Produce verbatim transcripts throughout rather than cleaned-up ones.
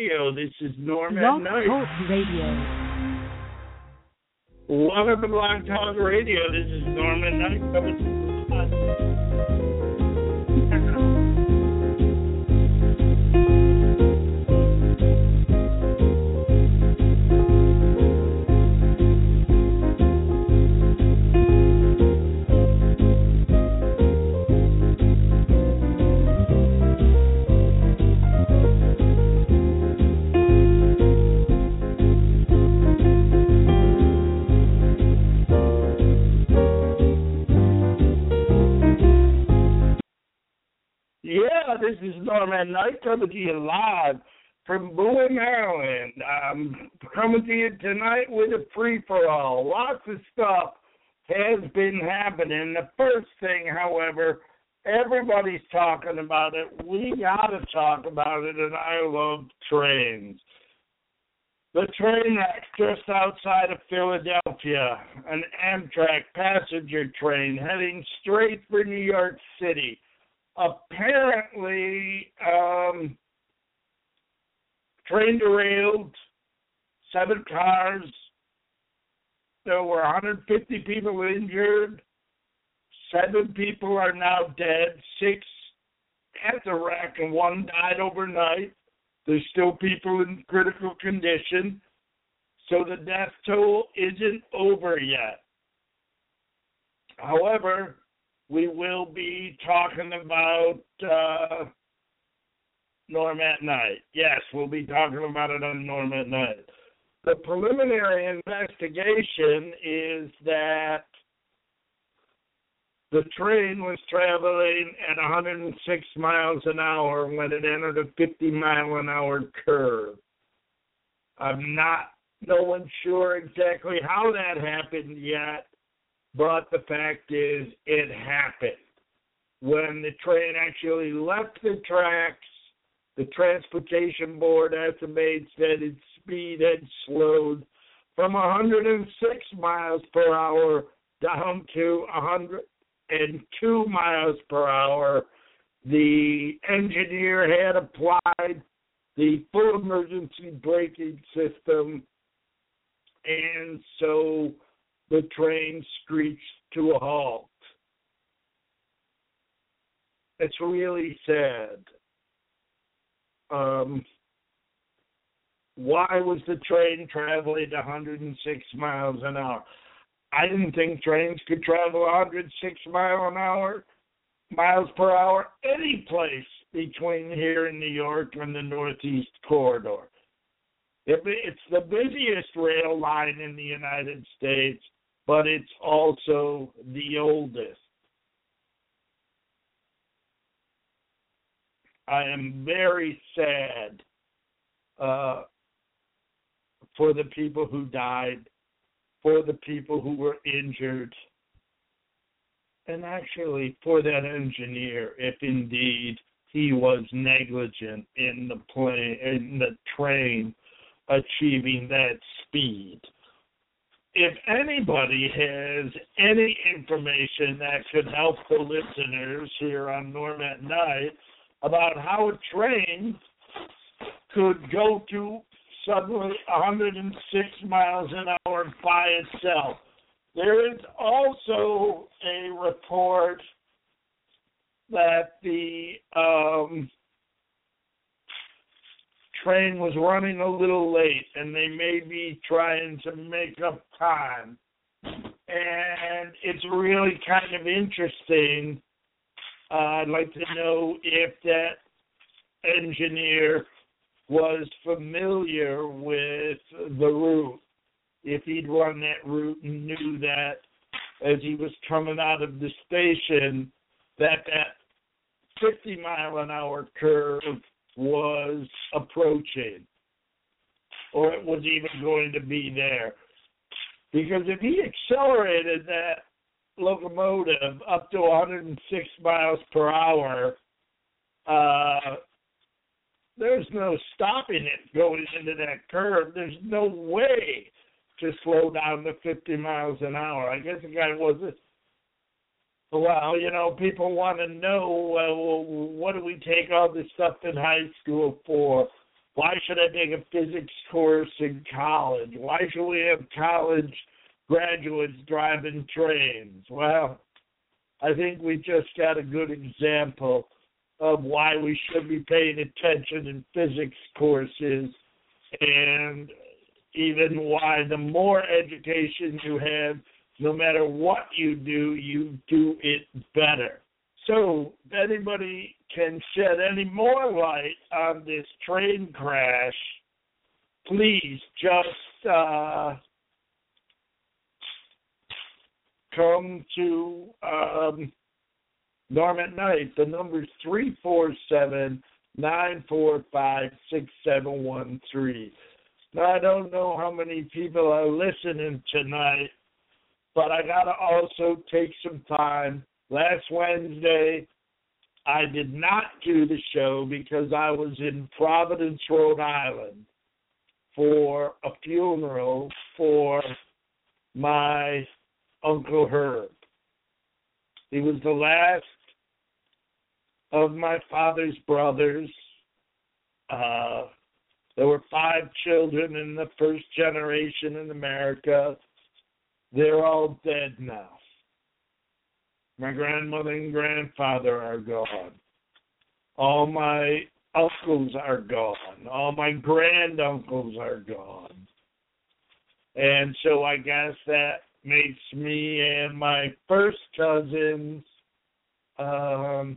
Radio. This is Norm at Blog Night. Talk Radio. Welcome to Blog Talk Radio. This is Norm at Night. Coming to Yeah, this is Norm at Night coming to you live from Bowie, Maryland. I'm coming to you tonight with a free-for-all. Lots of stuff has been happening. The first thing, however, everybody's talking about it. We got to talk about it, and I love trains. The train wreck just outside of Philadelphia, an Amtrak passenger train heading straight for New York City. Apparently, um, train derailed, seven cars. There were one hundred fifty people injured. Seven people are now dead. Six at the wreck, and one died overnight. There's still people in critical condition. So the death toll isn't over yet. However, we will be talking about uh, Norm at Night. Yes, we'll be talking about it on Norm at Night. The preliminary investigation is that the train was traveling at one hundred six miles an hour when it entered a fifty mile an hour curve. I'm not no one sure exactly how that happened yet, but the fact is it happened. When the train actually left the tracks, the Transportation Board estimates that its speed had slowed from one hundred six miles per hour down to one hundred two miles per hour. The engineer had applied the full emergency braking system, and so the train screeched to a halt. It's really sad. Um, why was the train traveling one hundred six miles an hour? I didn't think trains could travel one hundred six mile an hour, miles per hour any place between here and New York and the Northeast Corridor. It's the busiest rail line in the United States, but it's also the oldest. I am very sad uh, for the people who died, for the people who were injured, and actually for that engineer, if indeed he was negligent in the plane, in the train achieving that speed. If anybody has any information that could help the listeners here on Norm at Night about how a train could go to suddenly one hundred six miles an hour by itself. There is also a report that the um, train was running a little late, and they may be trying to make up time. And it's really kind of interesting. Uh, I'd like to know if that engineer was familiar with the route, if he'd run that route and knew that as he was coming out of the station that that fifty mile an hour curve was approaching, or it was even going to be there. Because if he accelerated that locomotive up to one hundred six miles per hour, uh, there's no stopping it going into that curve. There's no way to slow down to fifty miles an hour. I guess the guy wasn't. Well, you know, people want to know, well, what do we take all this stuff in high school for? Why should I take a physics course in college? Why should we have college graduates driving trains? Well, I think we just got a good example of why we should be paying attention in physics courses, and even why the more education you have, no matter what you do, you do it better. So if anybody can shed any more light on this train crash, please just uh, come to um, Norm at Night. The number's three four seven, nine four five, six seven one three. Now, I don't know how many people are listening tonight, but I got to also take some time. Last Wednesday, I did not do the show because I was in Providence, Rhode Island for a funeral for my Uncle Herb. He was the last of my father's brothers. Uh, there were five children in the first generation in America. They're all dead now. My grandmother and grandfather are gone. All my uncles are gone. All my granduncles are gone. And so I guess that makes me and my first cousins um,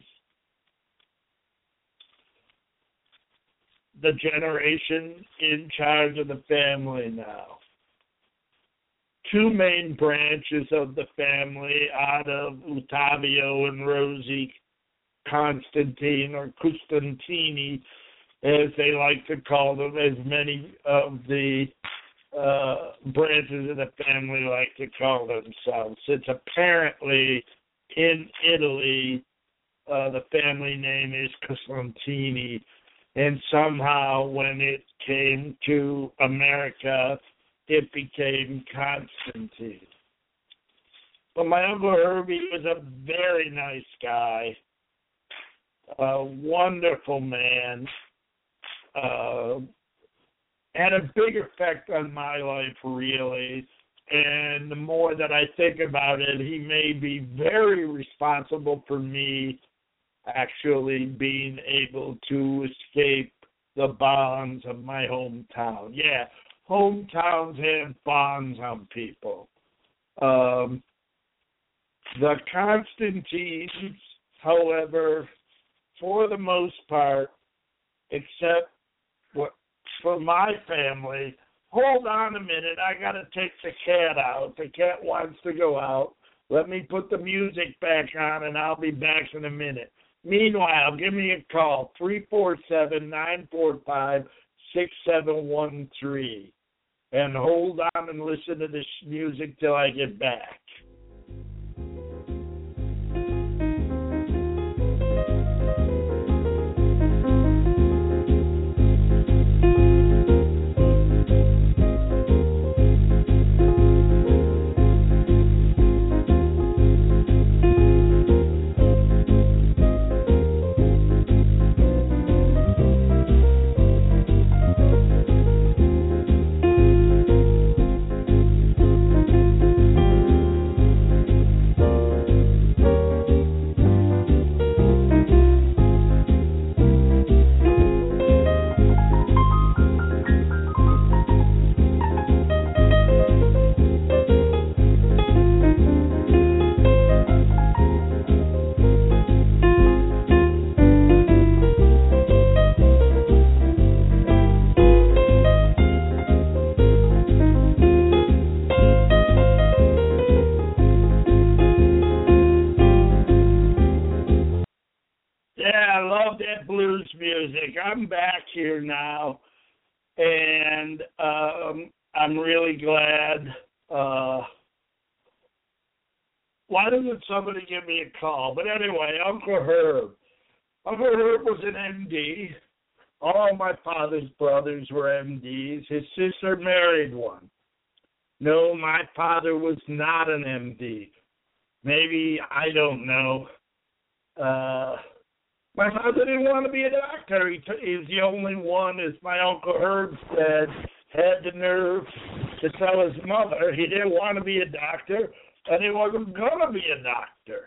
the generation in charge of the family now. Two main branches of the family out of Ottavio and Rosie Constantine, or Costantini, as they like to call them, as many of the uh, branches of the family like to call themselves. It's apparently in Italy, uh, the family name is Costantini, and somehow when it came to America, it became Constantine. But my Uncle Herbie was a very nice guy, a wonderful man, uh, had a big effect on my life, really. And the more that I think about it, he may be very responsible for me actually being able to escape the bonds of my hometown. Yeah, hometowns have bonds on people. Um, the Constantines, however, for the most part, except what, for my family, hold on a minute, I got to take the cat out. The cat wants to go out. Let me put the music back on, and I'll be back in a minute. Meanwhile, give me a call, three four seven, nine four five, six seven one three. And hold on and listen to this music till I get back. I'm back here now, and um, I'm really glad. Uh, why doesn't somebody give me a call? But anyway, Uncle Herb. Uncle Herb was an M D. All my father's brothers were M Ds. His sister married one. No, my father was not an M D. Maybe, I don't know. Uh... My mother didn't want to be a doctor. He t- he's the only one, as my Uncle Herb said, had the nerve to tell his mother he didn't want to be a doctor and he wasn't going to be a doctor.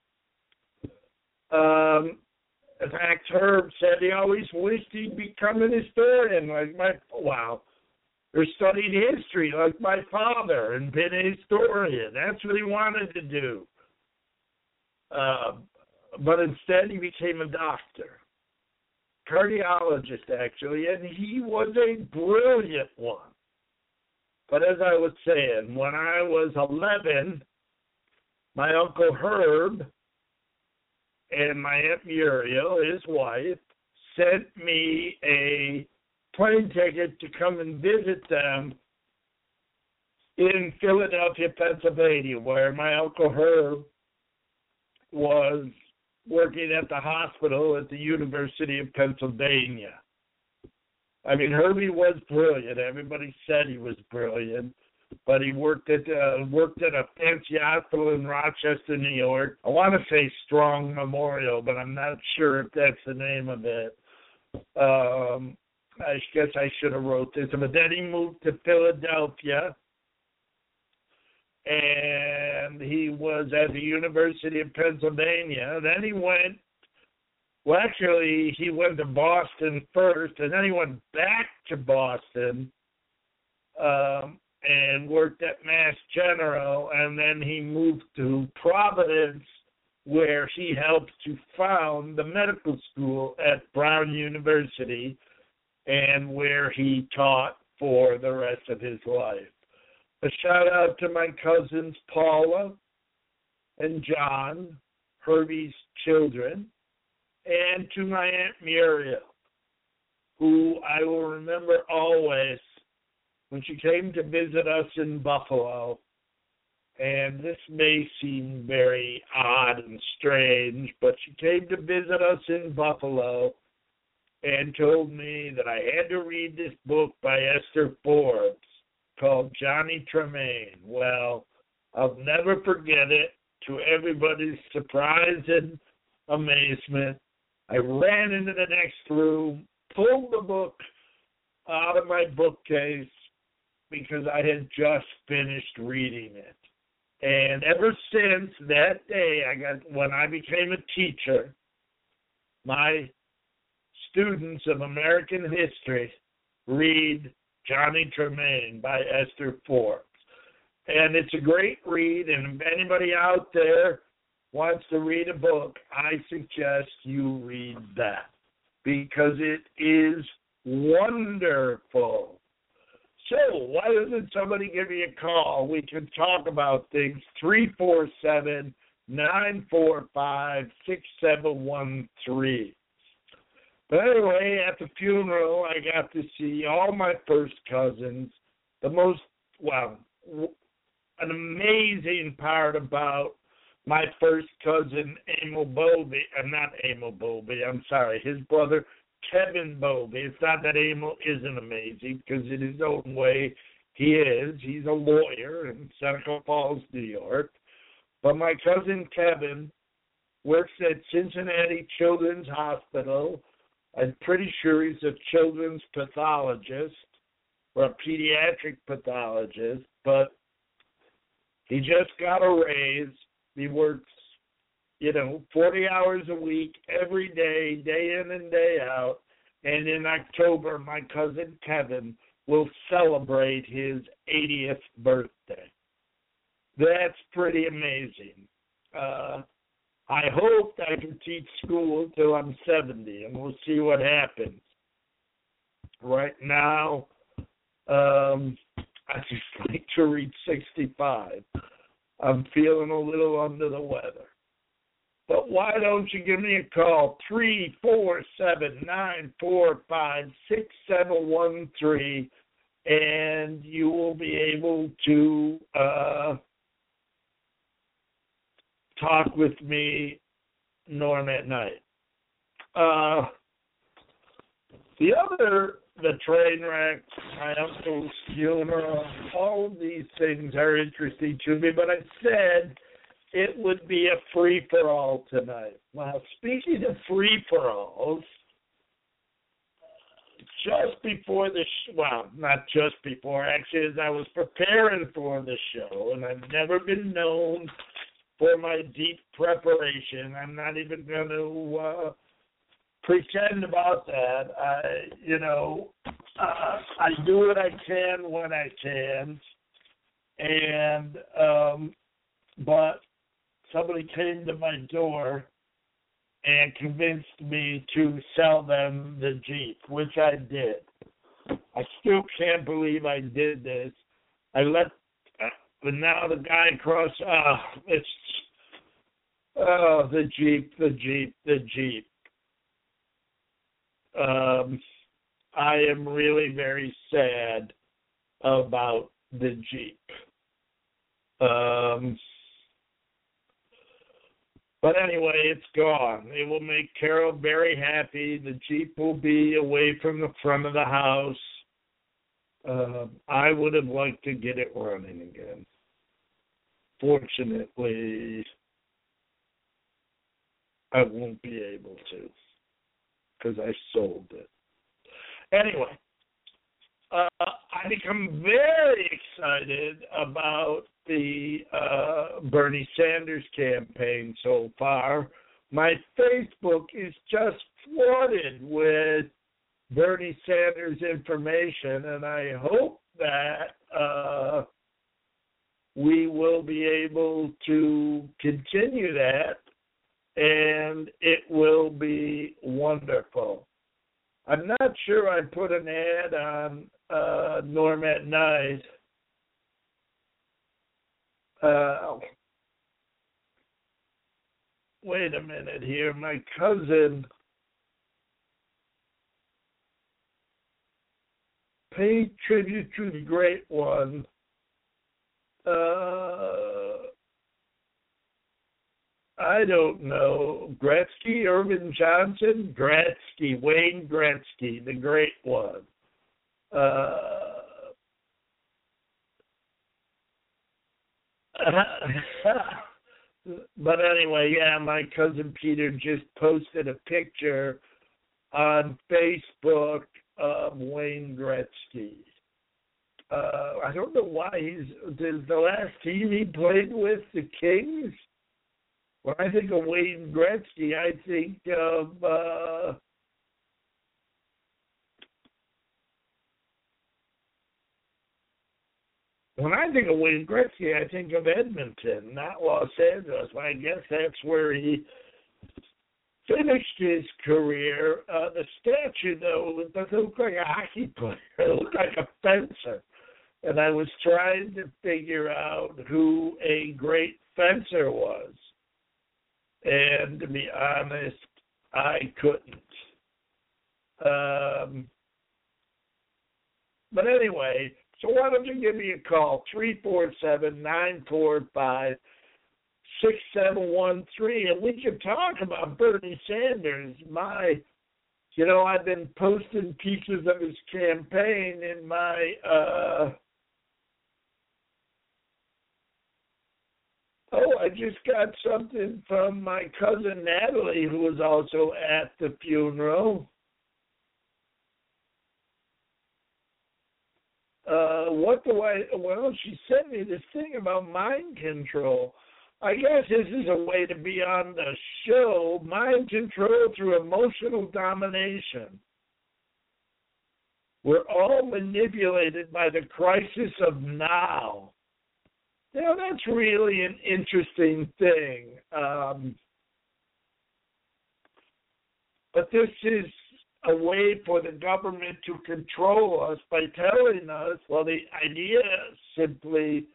Um, in fact, Herb said he always wished he'd become an historian like my, wow, or studied history like my father and been a historian. That's what he wanted to do. Uh, but instead he became a doctor, cardiologist actually, and he was a brilliant one. But as I was saying, when I was eleven, my Uncle Herb and my Aunt Muriel, his wife, sent me a plane ticket to come and visit them in Philadelphia, Pennsylvania, where my Uncle Herb was working at the hospital at the University of Pennsylvania. I mean, Herbie was brilliant. Everybody said he was brilliant, but he worked at uh, worked at a fancy hospital in Rochester, New York. I want to say Strong Memorial, but I'm not sure if that's the name of it. Um, I guess I should have wrote this. But then he moved to Philadelphia, and he was at the University of Pennsylvania. Then he went, well, actually, he went to Boston first, and then he went back to Boston um, and worked at Mass General, and then he moved to Providence, where he helped to found the medical school at Brown University, and where he taught for the rest of his life. A shout out to my cousins Paula and John, Herbie's children, and to my Aunt Muriel, who I will remember always when she came to visit us in Buffalo. And this may seem very odd and strange, but she came to visit us in Buffalo and told me that I had to read this book by Esther Forbes called Johnny Tremain. Well, I'll never forget it. To everybody's surprise and amazement, I ran into the next room, pulled the book out of my bookcase because I had just finished reading it. And ever since that day, I got when I became a teacher, my students of American history read Johnny Tremain by Esther Forbes. And it's a great read, and if anybody out there wants to read a book, I suggest you read that because it is wonderful. So why doesn't somebody give me a call? We can talk about things. three four seven, nine four five, six seven one three. But anyway, at the funeral, I got to see all my first cousins. The most, well, an amazing part about my first cousin, Emil Bowlby, I'm not Emil Bowlby, I'm sorry, his brother, Kevin Bowlby. It's not that Emil isn't amazing, because in his own way, he is. He's a lawyer in Seneca Falls, New York. But my cousin Kevin works at Cincinnati Children's Hospital. I'm pretty sure he's a children's pathologist or a pediatric pathologist, but he just got a raise. He works, you know, forty hours a week, every day, day in and day out. And in October, my cousin Kevin will celebrate his eightieth birthday. That's pretty amazing. Uh, I hope I can teach school until I'm seventy, and we'll see what happens. Right now, um, I just like to reach sixty-five. I'm feeling a little under the weather. But why don't you give me a call, three four seven, nine four five, six seven one three, and you will be able to uh, talk with me, Norm, at night. Uh, the other, the train wreck, my uncle's funeral, all of these things are interesting to me, but I said it would be a free-for-all tonight. Well, speaking of free-for-alls, just before the sh- well, not just before, actually, as I was preparing for the show, and I've never been known for my deep preparation. I'm not even going to uh, pretend about that. I, you know, uh, I do what I can when I can, and um, but somebody came to my door and convinced me to sell them the Jeep, which I did. I still can't believe I did this. I let, uh, but now the guy across, uh, it's, oh, the Jeep, the Jeep, the Jeep. Um, I am really very sad about the Jeep. Um, But anyway, it's gone. It will make Carol very happy. The Jeep will be away from the front of the house. Uh, I would have liked to get it running again. Fortunately, I won't be able to because I sold it. Anyway, uh, I become very excited about the uh, Bernie Sanders campaign so far. My Facebook is just flooded with Bernie Sanders information, and I hope that uh, we will be able to continue that, and it will be wonderful. I'm not sure I put an ad on uh, Norm at Night. Uh, wait a minute here. My cousin paid tribute to the great one. Uh, I don't know. Gretzky, Irvin Johnson, Gretzky, Wayne Gretzky, the great one. Uh, but anyway, yeah, my cousin Peter just posted a picture on Facebook of Wayne Gretzky. Uh, I don't know why he's the last team he played with, the Kings. When I think of Wayne Gretzky, I think of uh, when I think of Wayne Gretzky, I think of Edmonton, not Los Angeles. I guess that's where he finished his career. Uh, the statue, though, it doesn't look like a hockey player. It looked like a fencer. And I was trying to figure out who a great fencer was. And to be honest, I couldn't. Um, but anyway, so why don't you give me a call, three four seven, nine four five, six seven one three, and we can talk about Bernie Sanders. My, you know, I've been posting pieces of his campaign in my, uh, oh, I just got something from my cousin Natalie, who was also at the funeral. Uh, what do I, well, she sent me this thing about mind control. I guess this is a way to be on the show, mind control through emotional domination. We're all manipulated by the crisis of now. You know, that's really an interesting thing. Um, but this is a way for the government to control us by telling us, well, the idea is simply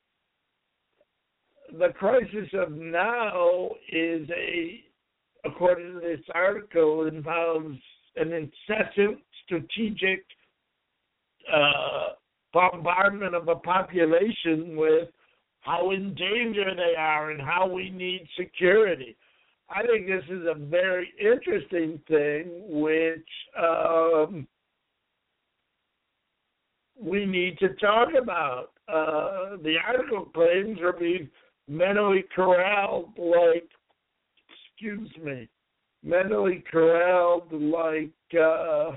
the crisis of now is a, according to this article, involves an incessant strategic uh, bombardment of a population with how in danger they are and how we need security. I think this is a very interesting thing which um, we need to talk about. Uh, the article claims we're being mentally corralled like, excuse me, mentally corralled like uh,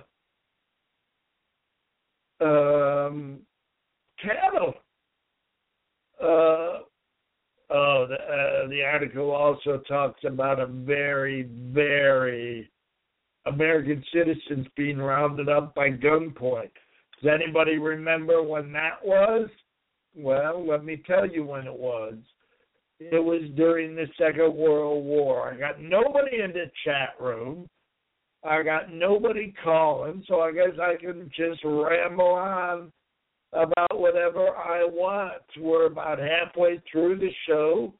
um, cattle. Uh, oh, the, uh, the article also talks about a very, very American citizens being rounded up by gunpoint. Does anybody remember when that was? Well, let me tell you when it was. It was during the Second World War. I got nobody in the chat room. I got nobody calling, so I guess I can just ramble on about whatever I want. We're about halfway through the show,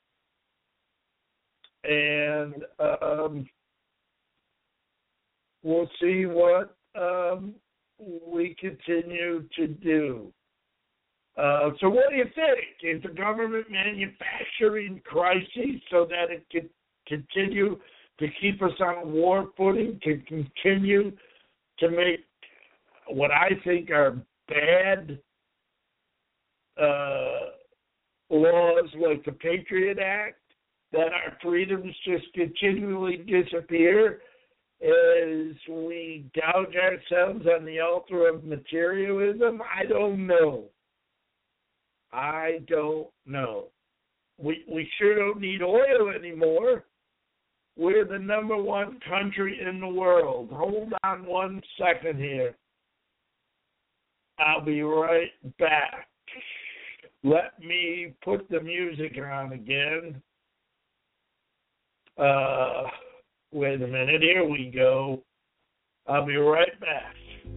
and um, we'll see what um, we continue to do. Uh, so what do you think? Is the government manufacturing crises so that it can continue to keep us on a war footing, to continue to make what I think are bad uh, laws like the Patriot Act, that our freedoms just continually disappear as we gouge ourselves on the altar of materialism? I don't know. I don't know. We we sure don't need oil anymore. We're the number one country in the world. Hold on one second here. I'll be right back. Let me put the music on again. Uh, wait a minute. Here we go. I'll be right back.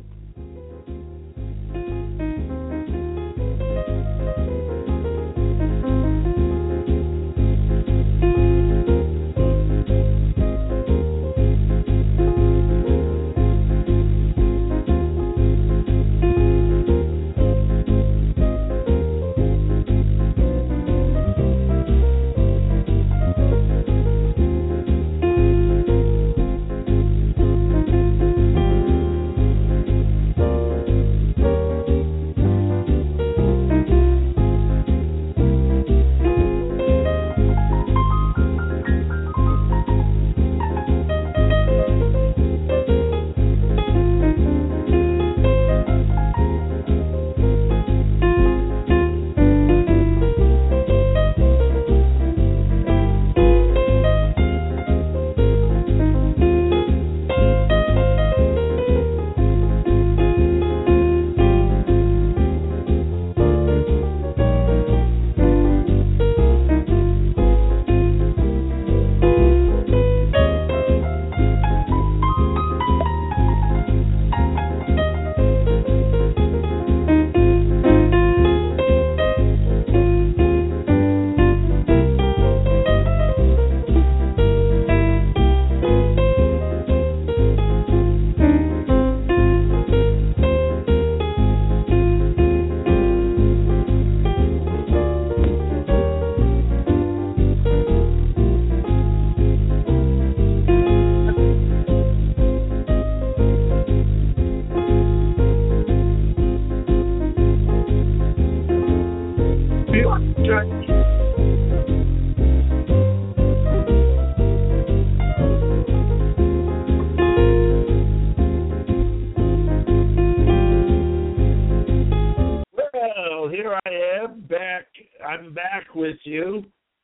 With you.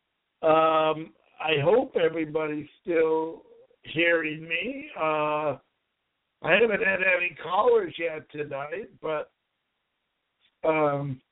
Um, I hope everybody's still hearing me. Uh, I haven't had any callers yet tonight, but um,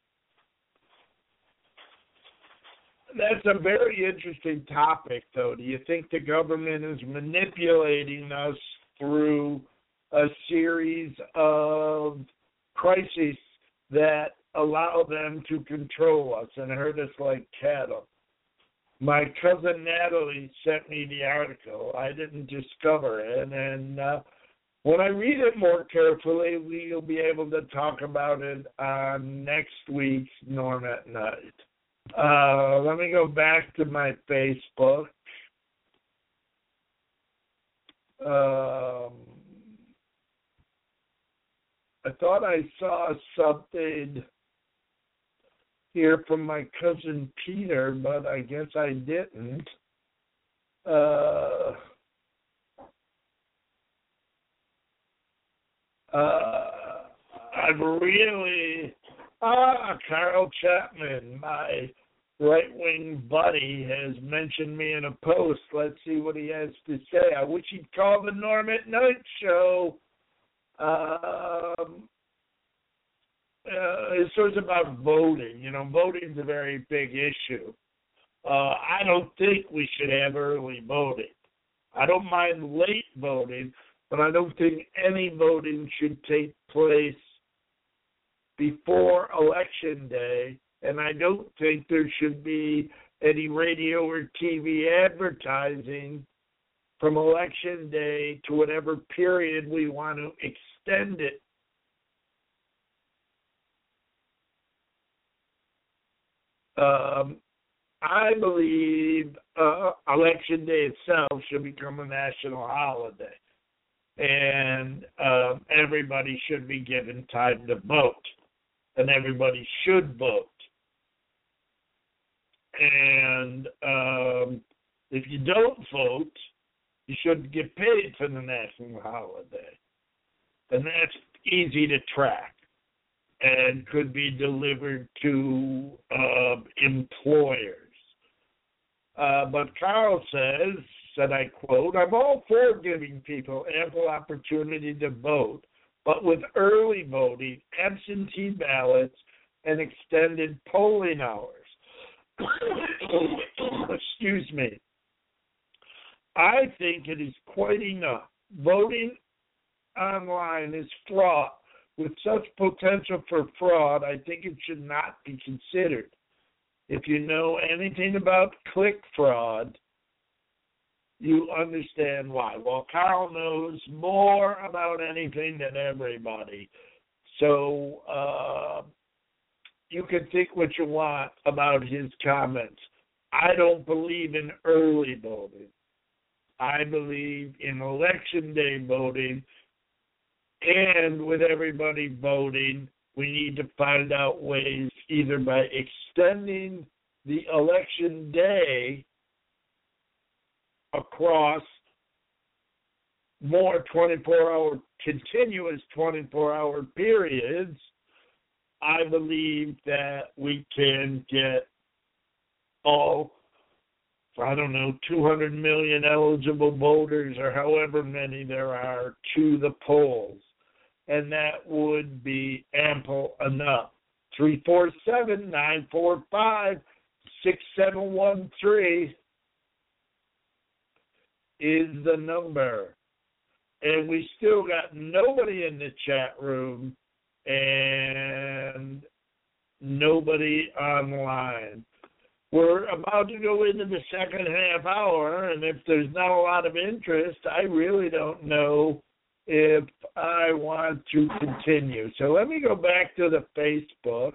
that's a very interesting topic, though. Do you think the government is manipulating us through a series of crises that allow them to control us and herd us like cattle? My cousin Natalie sent me the article. I didn't discover it, and uh, when I read it more carefully, we'll be able to talk about it on next week's Norm at Night. Uh, let me go back to my Facebook. Um, I thought I saw something hear from my cousin Peter, but I guess I didn't. Uh, uh, I've really, ah, Carl Chapman, my right-wing buddy, has mentioned me in a post. Let's see what he has to say. I wish he'd call the Norm at Night show. Um, uh, this was about voting. You know, voting's a very big issue. Uh, I don't think we should have early voting. I don't mind late voting, but I don't think any voting should take place before Election Day, and I don't think there should be any radio or T V advertising from Election Day to whatever period we want to extend it. Um, I believe uh, Election Day itself should become a national holiday, and uh, everybody should be given time to vote, and everybody should vote. And um, if you don't vote, you shouldn't get paid for the national holiday. And that's easy to track and could be delivered to uh, employers. Uh, but Carl says, said I quote, "I'm all for giving people ample opportunity to vote, but with early voting, absentee ballots, and extended polling hours." Excuse me. I think it is quite enough. Voting online is fraught with such potential for fraud. I think it should not be considered. If you know anything about click fraud, you understand why. Well, Carl knows more about anything than everybody. So uh, you can think what you want about his comments. I don't believe in early voting. I believe in Election Day voting, and with everybody voting, we need to find out ways either by extending the election day across more twenty-four hour, continuous twenty-four hour periods. I believe that we can get all, I don't know, two hundred million eligible voters or however many there are to the polls. And that would be ample enough. three four seven, nine four five, six seven one three is the number. And we still got nobody in the chat room and nobody online. We're about to go into the second half hour, and if there's not a lot of interest, I really don't know if I want to continue. So let me go back to the Facebook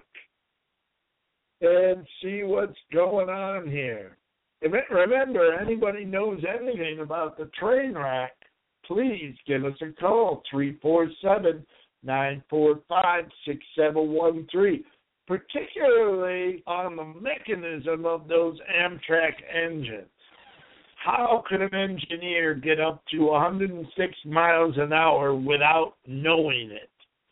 and see what's going on here. If it, remember, anybody knows anything about the train wreck, please give us a call, three four seven, nine four five, six seven one three, particularly on the mechanism of those Amtrak engines. How could an engineer get up to one hundred six miles an hour without knowing it?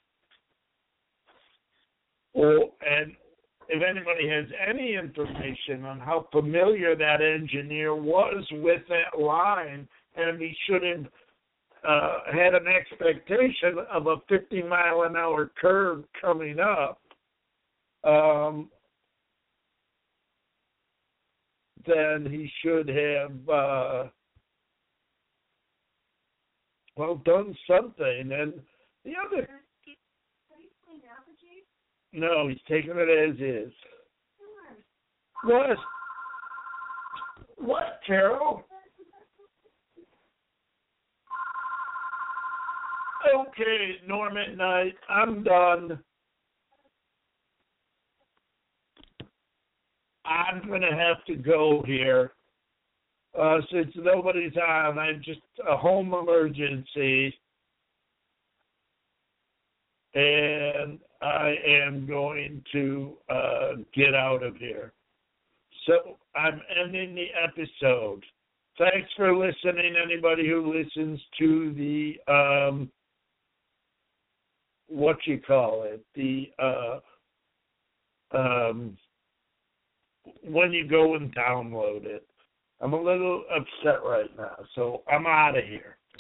Well, and if anybody has any information on how familiar that engineer was with that line, and he should have uh, had an expectation of a fifty mile an hour curve coming up, um, then he should have, uh, well, done something. And the other... Have you cleaned out the Jeep? No, he's taking it as is. What? What, Carol? Okay, Norm at Night, I'm done. I'm going to have to go here. Uh, since nobody's on, I'm just a home emergency. and I am going to uh, get out of here. So I'm ending the episode. Thanks for listening, anybody who listens to the, um, what you call it, the, uh, um, when you go and download it. I'm a little upset right now, so I'm out of here.